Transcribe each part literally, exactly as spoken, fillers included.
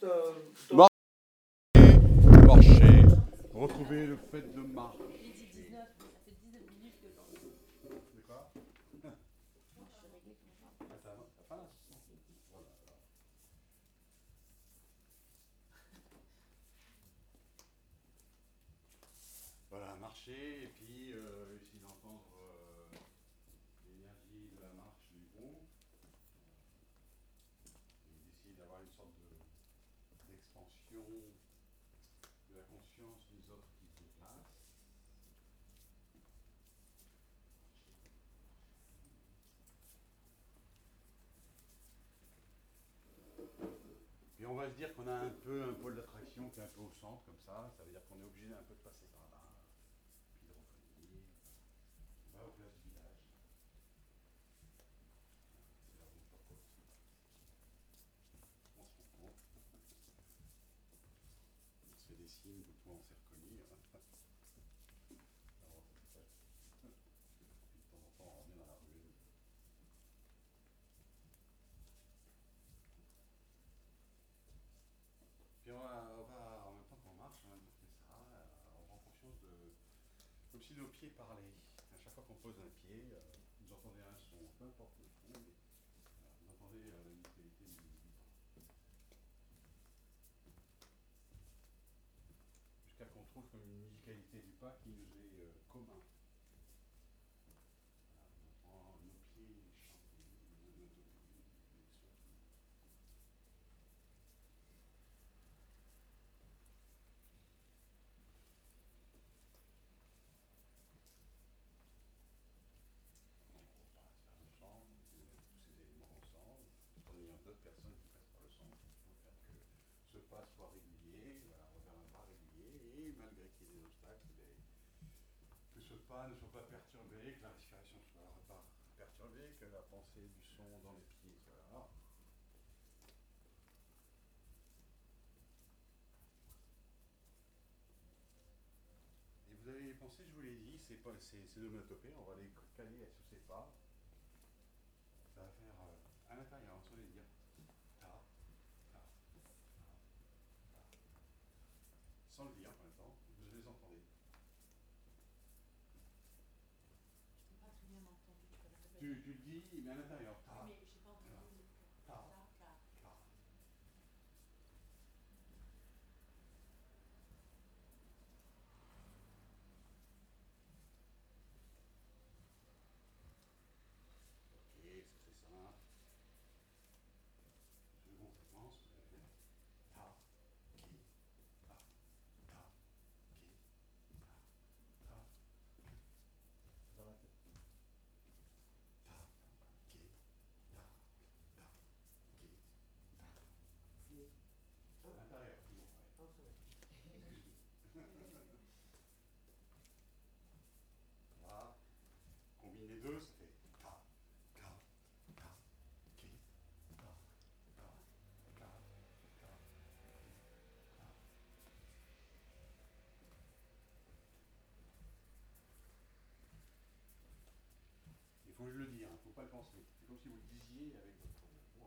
juste... Euh, Mar- marcher. Retrouver le fait de marcher. Midi dix-neuf, ça fait dix-neuf minutes que j'en ai. C'est quoi? Moi, je suis réglée comme ça. Ah, t'as t'as pas là? Voilà. Voilà, marcher et puis euh, essayer d'entendre euh, l'énergie de la marche du groupe. Et d'essayer d'avoir une sorte de, d'expansion de la conscience des autres qui se déplacent. Puis on va se dire qu'on a un peu un pôle d'attraction qui est un peu au centre comme ça. Ça veut dire qu'on est obligé un peu de passer par là. Puis de revenir. On va au place du village. C'est là où on papote. On se rencontre. On se fait des signes, donc on s'est reconnus. Alors, puis de temps en temps, on revient dans la rue. Puis on va, on va, en même temps qu'on marche, on fait ça, on prend conscience de... Comme si nos pieds parlaient. À chaque fois qu'on pose un pied, euh, vous entendez un son, peu importe le son, mais voilà, vous entendez euh, la musicalité du, du pas. Jusqu'à qu'on trouve comme une musicalité du pas qui nous est euh, commun. Voilà, on entend nos pieds chanter, nos, nos, nos, ensemble, tous ces éléments ensemble, en ayant d'autres personnes qui passent par le centre, pour faire que ce pas soit régulier, voilà, on va faire un pas régulier, et malgré qu'il y ait des obstacles, les, que ce pas ne soit pas perturbé, que la respiration soit pas perturbée, que la pensée du son dans les pieds soit là. Et vous avez pensé, je vous l'ai dit, c'est d'onomatopée, on va les caler sur ces pas. Ça va faire euh, à l'intérieur, on va les dire ta, ta, ta, ta. Sans le dire en même temps, vous les entendez. Je n'ai pas très bien entendu. Tu, tu le dis, mais à l'intérieur. Ta, oui, mais je n'ai pas entendu. ta, ta, Ta, ta. ta. Ok, c'est très simple. Second séquence, vous allez faire ta, qui, ta, ta, qui, ta, ta. Dans la tête. Ta, qui, ta, ta, qui, ta. À l'intérieur, toujours. Là, combine les deux, ça fait ta, ta, ta, qui, ta, ta, ta, ta, ta. Il faut que je le dise, il ne faut pas le penser. C'est comme si vous le disiez avec votre voix.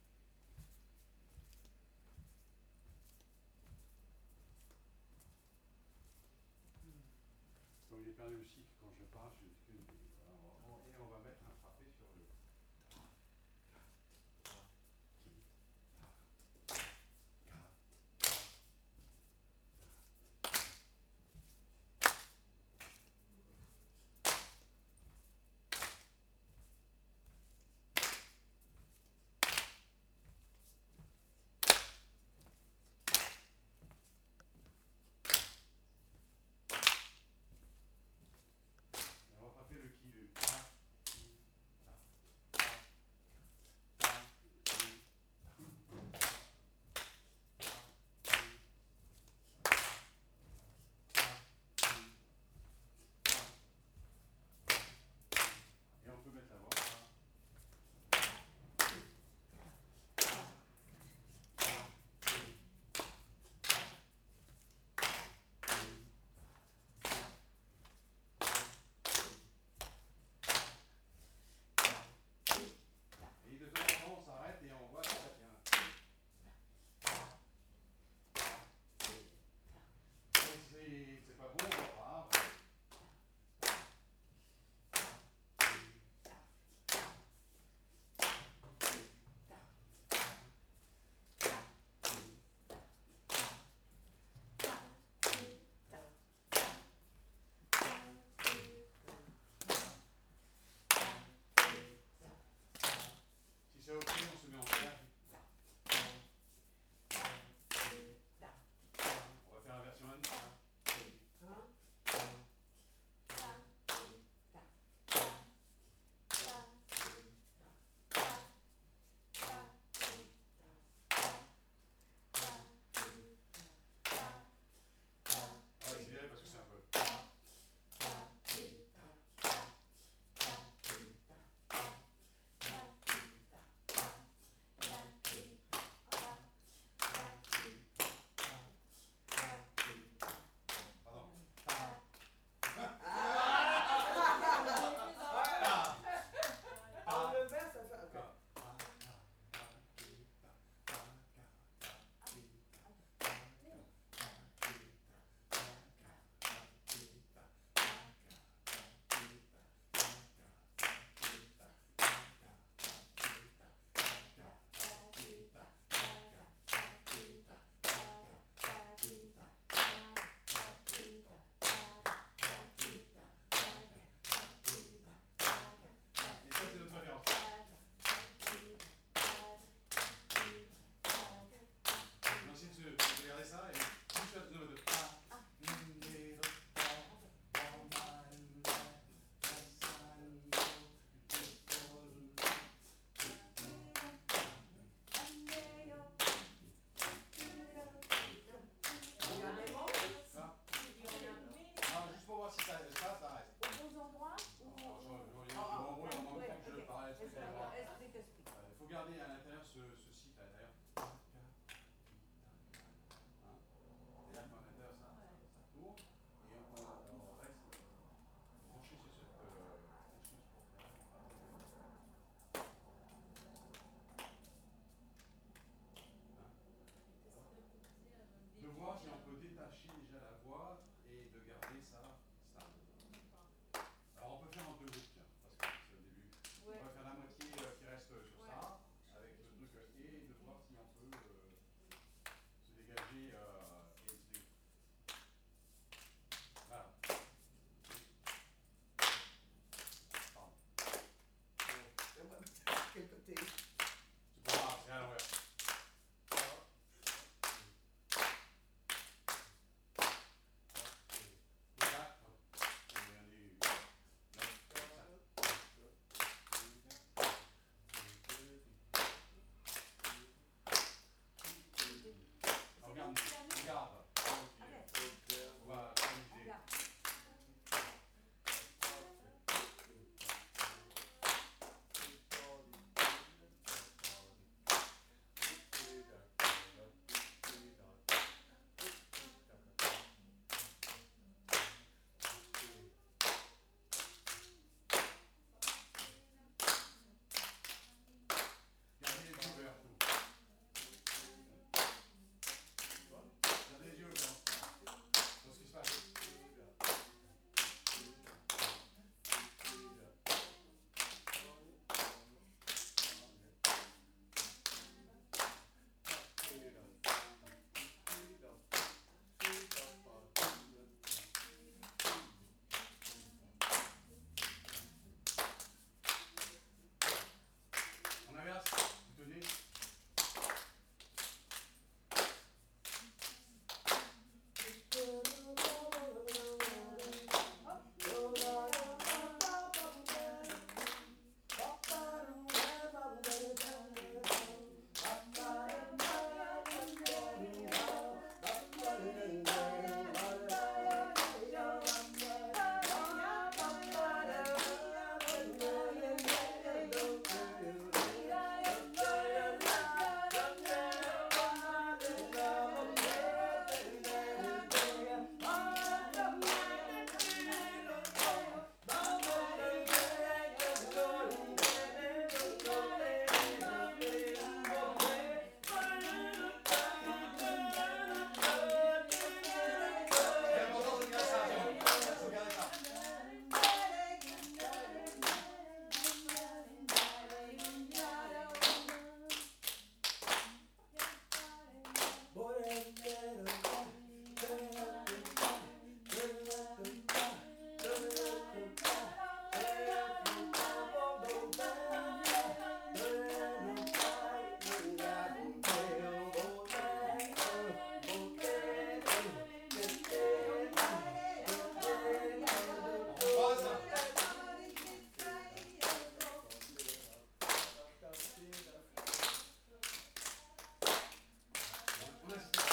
Comme j'ai perdu le cycle quand je parle, je ne fais que... Voilà, et on va mettre un frappé sur le... Ta, ta, qui, ta, ka, ta. On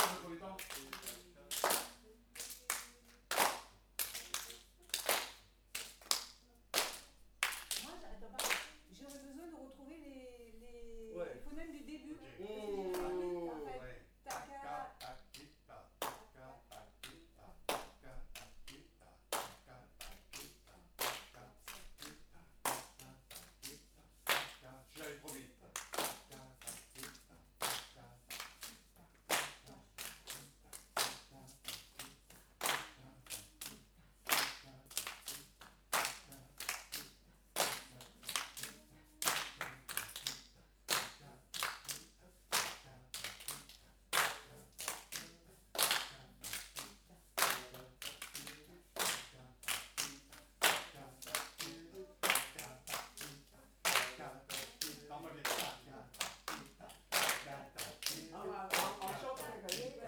le premier temps. Moi, attends, pardon. J'aurais besoin de retrouver les, les, Ouais. les phonèmes du début. Ok. Parce que j'ai pas mis, en fait. Ouais. Taka. Taka, taka, takita, taka, takita, taka, takita, taka, takita, taka, takita, taka. Je suis allé trop vite. Taka, takita, taka, takita, taka, takita, taka, En, en, en chantant les galettes.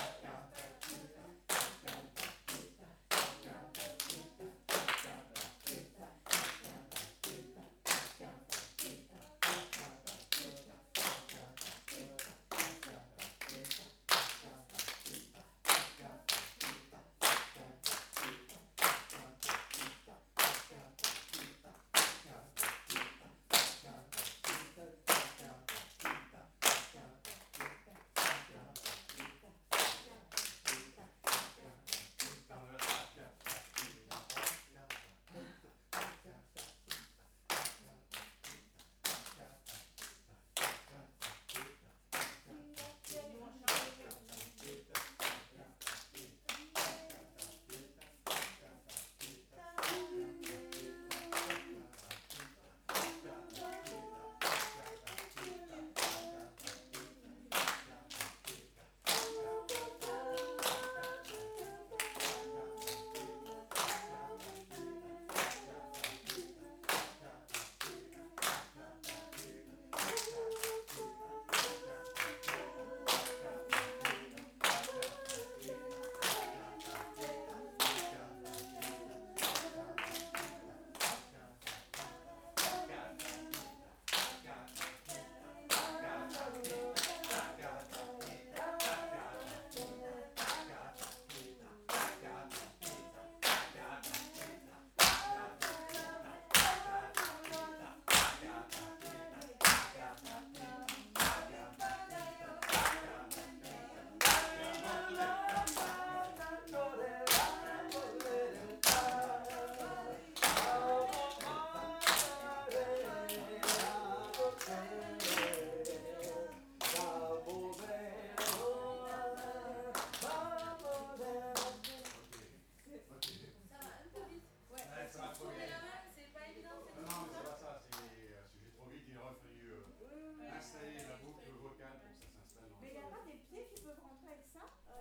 Ça va un peu vite. Ouais. Ouais, ça va trop Tourner vite. la main, c'est pas évident, c'est Non, non, mais c'est pas ça, c'est euh, si j'ai trop vite, il aurait fallu euh, Oui, oui, oui. installer la boucle vocale pour que ça s'installe dans Mais il n'y a le pas des pieds qui peuvent rentrer avec ça euh...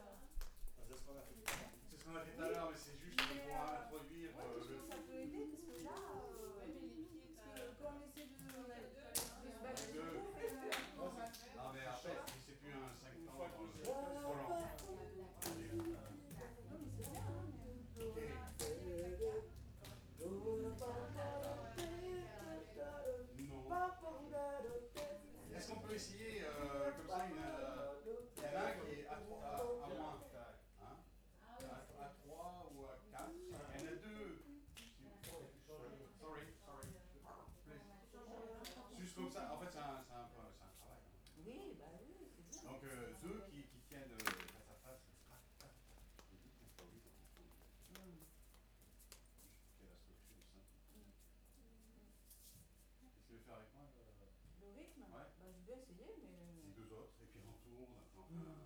C'est ce qu'on a fait. C'est ce qu'on a fait tout à l'heure, mais c'est juste Mais, pour euh, introduire Ouais, euh, parce le. que ça peut aider, parce que là, euh, Ouais, mais les pieds, parce t'as- que quand on essaie de, On a deux, de se battre, Les je deux. trouve, et, euh, Non, mais après, si c'est plus un cinq Une temps, fois que euh, vous c'est trop lent. non, mais c'est bien, hein, mais... Ok. Non. Est-ce qu'on peut essayer euh, comme ça une. Euh, il y en a un qui est à, trois- à, à moins. Hein, Ah oui, à, à trois ou à quatre. Il y en a deux. Sorry, sorry. Please. Juste comme ça, en fait, c'est un, c'est un, peu- c'est un travail. Hein. Oui, bah oui, c'est bien. Donc, euh, deux qui, qui tiennent euh, face à face. Et deux qui improvisent ensemble. Mm. Juste qu'il y ait la structure simple. Qu'est-ce que tu veux faire avec moi euh, Le rythme, Ouais. bah, je vais essayer, mais... Les deux autres, et puis on tourne. Enfin,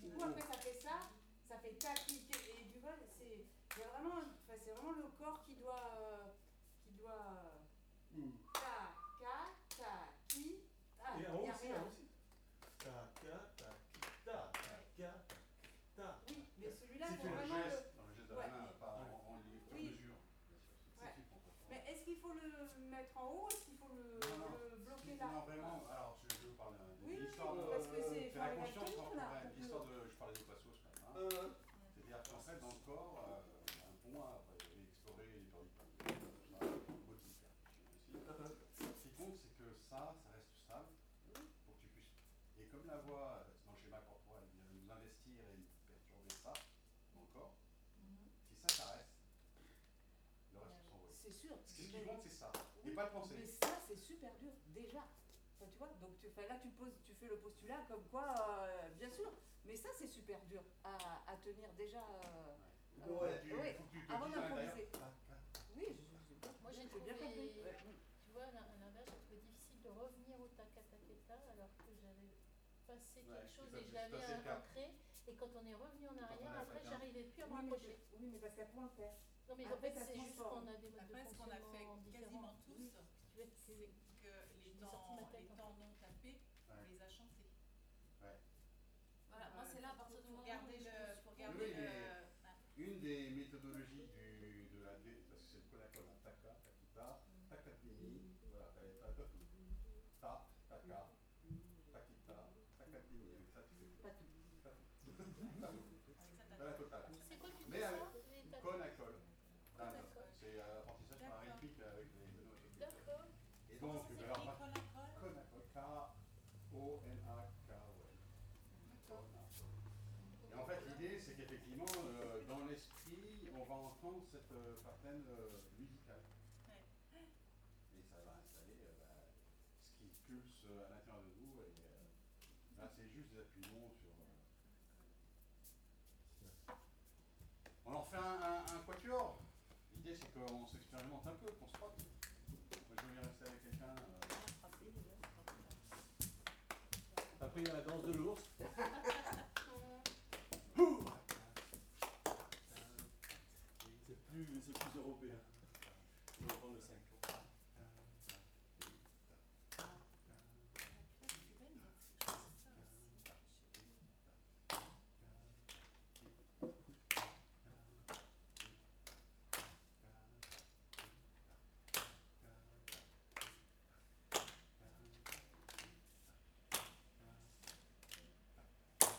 Du coup, après, ça fait ça, ça fait tac, tic, et du vol, c'est c'est vraiment, enfin, c'est vraiment le corps qui doit, euh, qui doit, Hmm. ta, ka, ta, ki, ta, Et y en a haut aussi, en rien. haut aussi. Ta, ka, ta, ki, ta, ta, ka, ta. Oui, mais celui-là, Si faut tu le vraiment geste, le. dans le geste de Ouais, la main, mais- pas ouais. en, en, li- sur Oui. mesure. Bien sûr, c'est Ouais. c'est qu'on comprend. Mais est-ce qu'il faut le mettre en haut ou est-ce qu'il faut le, Non, non. le bloquer là? Non, vraiment, alors je, je veux parler d'une Oui, oui, histoire de. parce que c'est C'est la faut arriver à conscience tenir, qu'on là, prend. pour que- L'histoire de. Je parlais de Passos quand même. Hein. Euh, C'est-à-dire qu'en fait, dans le corps, euh, un pont, après, j'ai exploré les périphériques, tout ça, modifié. Ce qui compte, c'est que ça, ça reste stable pour que tu puisses. Et comme la voix, dans le schéma corporel, vient nous investir et nous perturber ça dans le corps, si ça, ça reste, le reste s'envole. C'est sûr. Ce qui Mais- compte, c'est ça. oui, Et pas le penser. Mais ça, c'est super dur, déjà. Enfin, tu vois, donc tu, enfin, là, tu, poses, tu fais le postulat comme quoi, euh, bien sûr, mais ça, c'est super dur à, à tenir déjà. Euh, Il Ouais. tu, oui, faut que tu te avant dises à l'intérieur. d'improviser. tac, tac, tac. oui, je, je, je, Moi, j'ai j'ai trouvé, bien compris. Ouais. tu vois, à l'inverse, j'ai trouvé difficile de revenir au takataqueta alors que j'avais passé Ouais, quelque chose c'est et je passé- l'avais c'est passé le cap. rencontré. Et quand on est revenu en on arrière, a après, fait un- j'arrivais plus à me Oui, mais, rapprocher. oui, mais parce qu'après, on le perd. Non, mais en Après, fait, ça c'est juste transforme. qu'on a des modes Après, de ce qu'on a fait fonctionnement différents. quasiment tous, Oui. Tu vois, c'est c'est- que les, J'ai temps, sorti ma tête, les en tendons tapés, Ouais. on les a chantés. Ouais. Voilà, moi, c'est là à partir du Pour moment garder où je le. me suis Pour Oui, garder oui, le. mais- Ah, Une des méthodologies du, de la dé- parce que c'est le conacol, hein, taka, takita, takatini, voilà, t'as les ta, ta, ta, taka, takita, takatini, avec ça tu fais Pas tout. pas tout. avec ça, t'as Pas la totale. C'est quoi qui Mais fait avec ça les ta- conacol, Conacol. c'est euh, apprentissage par D'accord. rythmique avec les données. D'accord. Et Comment donc, ça ben, s'écrit, alors, Conacol conacol, K O N A K O L. Et en fait, l'idée, c'est qu'effectivement, euh, dans l'esprit, on va entendre cette euh, pattern euh, musicale. Ouais. Et ça va installer euh, bah, ce qui pulse euh, à l'intérieur de nous. Et euh, là, c'est juste des appuyons sur. euh, On en fait un, un, un quatuor. L'idée, c'est qu'on s'expérimente un peu, qu'on se frotte. Moi, je vais rester avec quelqu'un. euh, T'as pris la danse de l'ours. C'est plus, c'est plus européen. On va prendre le cinq. Tac,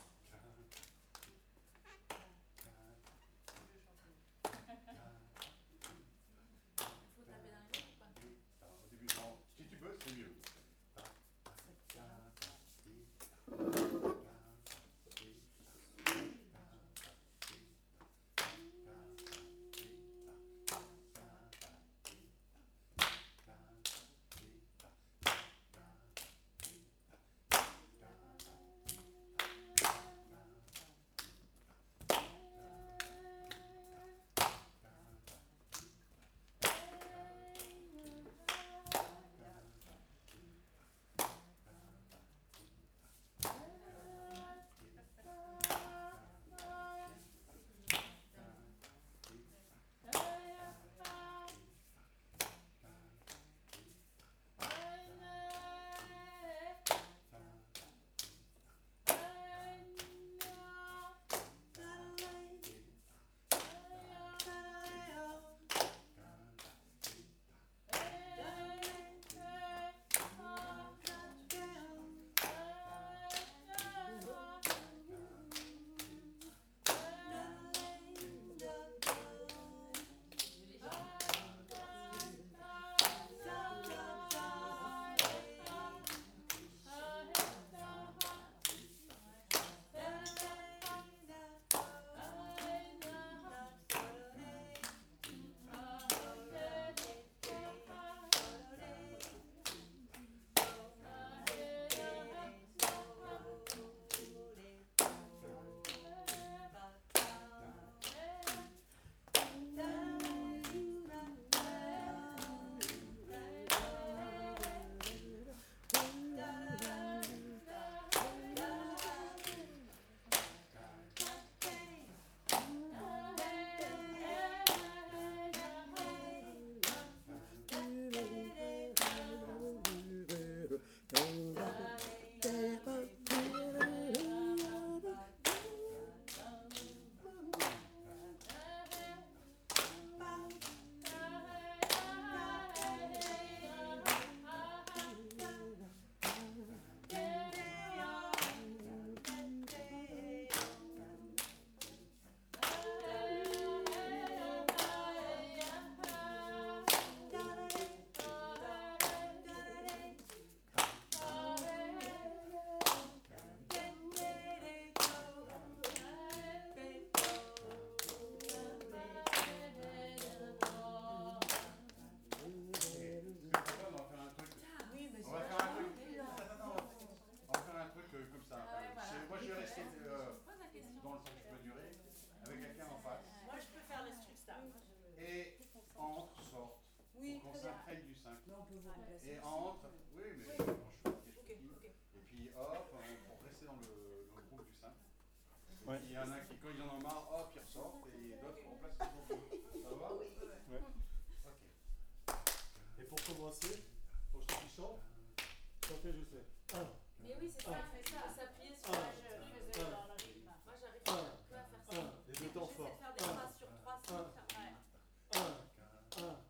qui peut durer, avec quelqu'un en face. Moi, je peux faire le strict style. Et entre, sorte, Oui, pour qu'on très bien. s'imprègne du cinq. Mais on peut vous remplacer. Et aussi. entre, oui, mais Oui. franchement, je Ok, suis ok. Et puis hop, on- pour rester dans le, dans le groupe du cinq. Et Ouais. puis il y en a qui, quand ils en ont marre, hop, ils ressortent et d'autres remplacent les autres. Ça va? Ouais. Ok. Et pour commencer, pour ceux qui chantent, chantez juste les un, Mais oui, c'est ça, Ah. mais ça, s'appuyer sur Ah. la je faisais Ah. dans le rythme. Moi, j'arrive Ah. que à faire ça. un, les deux temps J'essaie forts. de faire des un, phrases sur trois Ah. cycles. Ouais. un, un, un, un, un.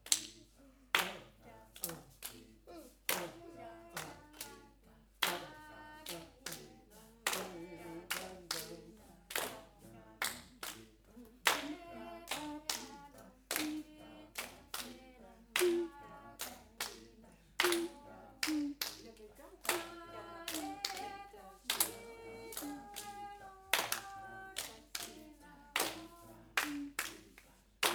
Il y a quelqu'un ou pas Thank you.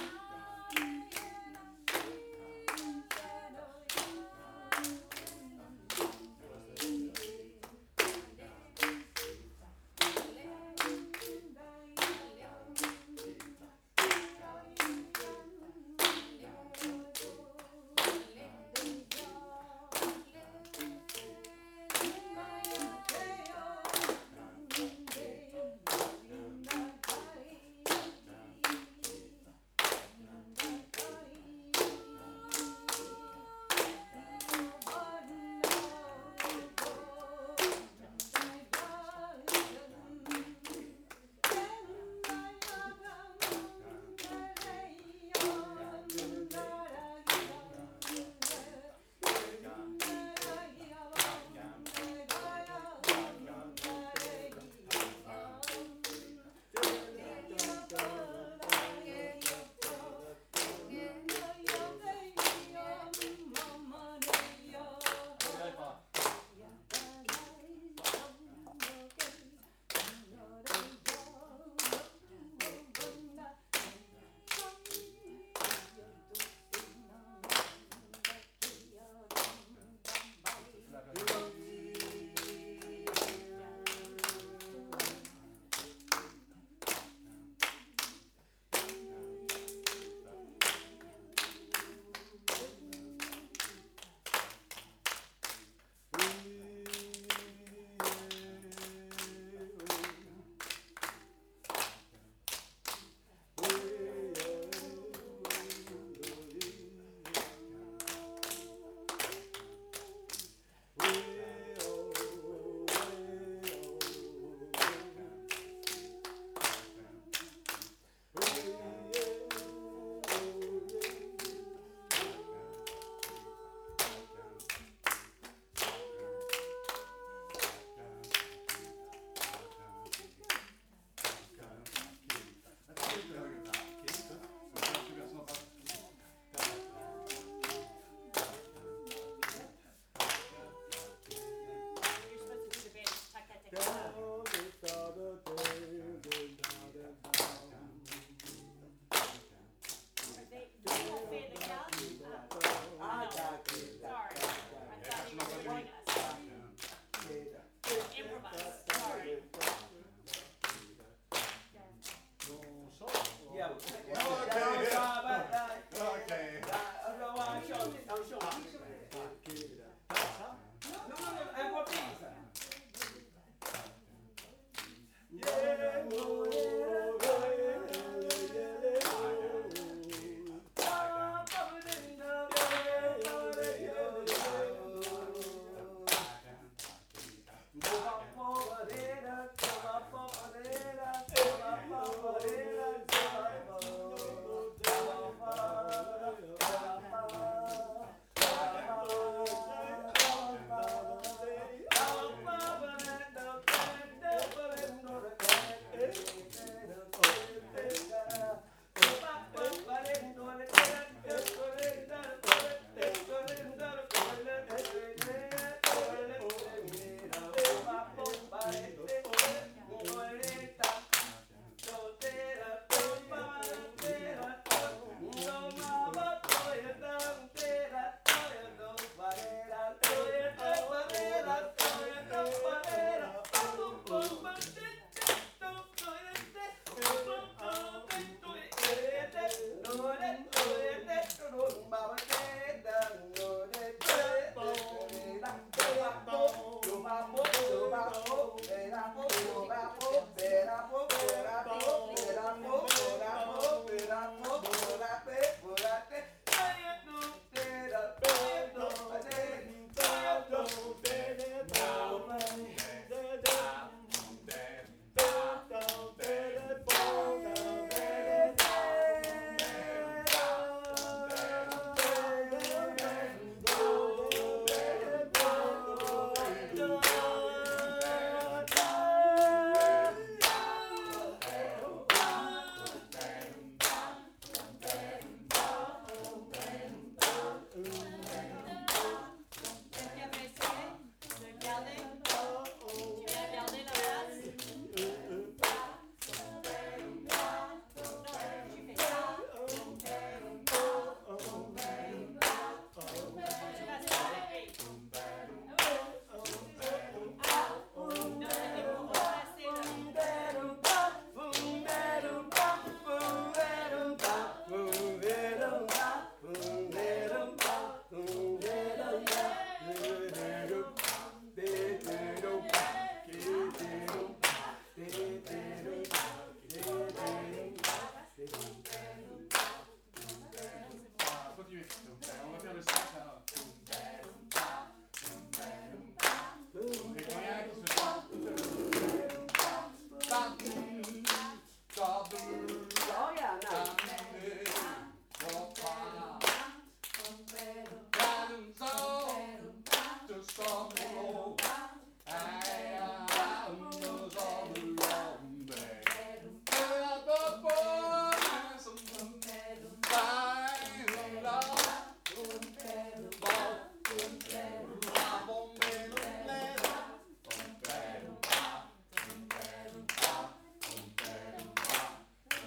Bum,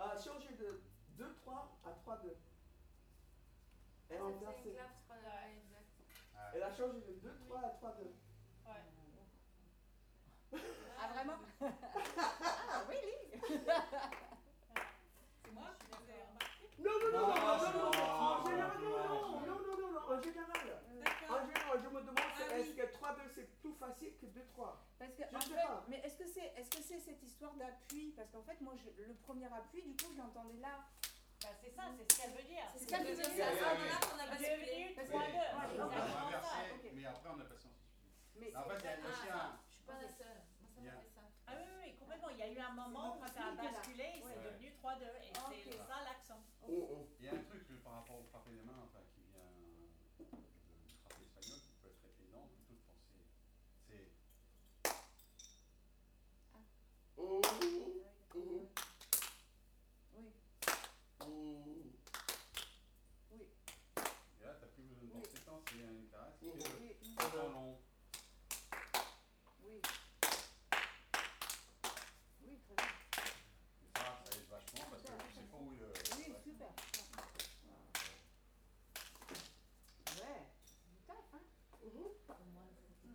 a changé de deux trois à trois deux. Elle a Ça faisait inversé. une clave, trois, ouais, exact. Ah, Elle a changé de deux trois à trois deux. Ouais. Ah, vraiment? Ah, oui, oui. C'est moi qui vous ai remarqué. Non, non, non, non, Non, non, non, non, en non, général, non, non, non, non. non, non, non, non, en général. D'accord. En général, je me demande Ah est-ce oui. que trois deux c'est plus facile que deux trois. Parce que, Je en sais fait, pas. mais est-ce que c'est est-ce que c'est cette histoire d'appui? Parce qu'en fait, moi, je- le premier appui, du coup, je l'entendais là. Bah, c'est ça, c'est ce qu'elle veut dire. C'est ce qu'elle veut dire. C'est à ce Oui, oui, moment-là oui. qu'on a Parce que- basculé parce que- trois deux. Ouais, C'est On ok. a exactement inversé, ça. ok. mais après on a passé en substitut. Mais En fait, il y a il y a aussi Ah, un. Je suis pas la seule. Moi, ça Il y a- m'a fait ça. Ah oui, oui, oui, complètement. Il y a eu un moment où ça a basculé et c'est Ouais. devenu trois deux. Et Ok. c'est ça l'accent. Oh, oh. Il y a un truc euh, par rapport au frappé des mains, enfin, qui vient de- du frappé espagnol, qui peut être évident plutôt de penser. C'est. Oh, oh, oui, oh. oui, Et là, t'as plus besoin de Oui. penser tant, c'est une caresse. Oui. C'est oui, le temps long. oui. Oui, très bien. Et ça, ça aide vachement parce que tu sais pas où il. Oui, ouais. super. Ouais, c'est du taf, hein? Mhm. Pour moi,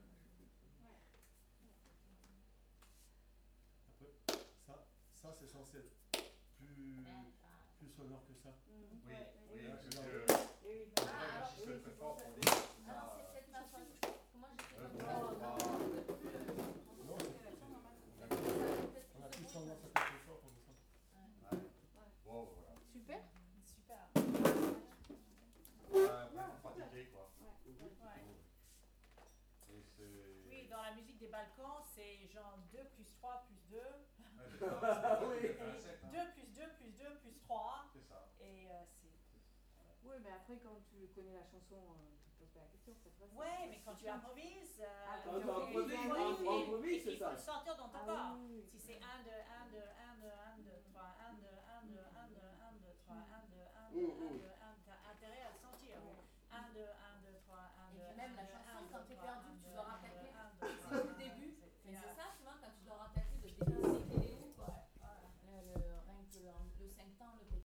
Après, ça, ça c'est censé être plus, plus sonore que ça. Mhm. Oui, Ouais. oui, Ouais. parce que. Oui, c'est- oui. c'est Ah, vrai que alors, si je oui, le c'est fais pour fort ça. pour dire. alors c'est peut-être ma faute. Moi, j'ai fait Euh, comme bon, ça. bah, Non, c'est- on a plus tendance à taper fort pour ça. ouais. Bon, bah, voilà. Super. Super. Ouais, après, faut pratiquer, quoi. Ouais. Et c'est. Oui, dans la musique des Balkans, c'est genre deux plus trois plus deux. Ouais, c'est ça. Oui. C'est un sept, hein. deux plus deux plus deux plus trois. C'est ça. Et euh, c'est. Oui, mais après, quand tu connais la chanson, euh, tu te poses pas la question, ça te passe. Ouais, mais quand tu improvises. Euh, Ah, quand et- tu improvises, et- impro- et- improvise, et c'est qu'il ça. faut le sortir dans ton Ah corps. oui, oui, oui. Si c'est un, deux, un, deux, un, deux, un, deux, trois, un, deux, un, deux, un, deux, un, deux, trois, un, deux, un, deux, un, deux, un, t'as intérêt à le sentir. un, deux, un, deux, trois, un, Et deux, puis même un, la deux, chanson, un, quand deux, t'es trois, perdu, un, tu